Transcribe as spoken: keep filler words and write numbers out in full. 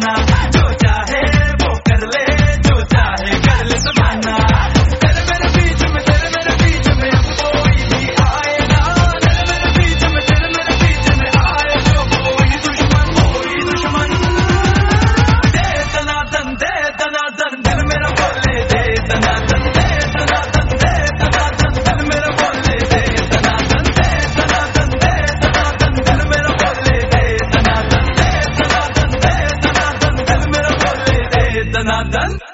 जमाना, जो चाहे वो कर ले, जो चाहे कर ले जमाना। तेरे मेरे बीच में, तेरे मेरे बीच में अब कोई भी आए ना, तेरे मेरे बीच में, तेरे मेरे बीच में आए जो कोई दुश्मन, कोई दुश्मन। दे दनादन, दे दनादन, दिल मेरा बोले दे दनादन, दे दनादन, दे दनादन, दिल मेरा बोले दे दनादन, दे दनादन, दे दनादन, दिल मेरा बोले दे दनादन, दे दनादन, दे दनादन, दिल मेरा बोले दे दनादन।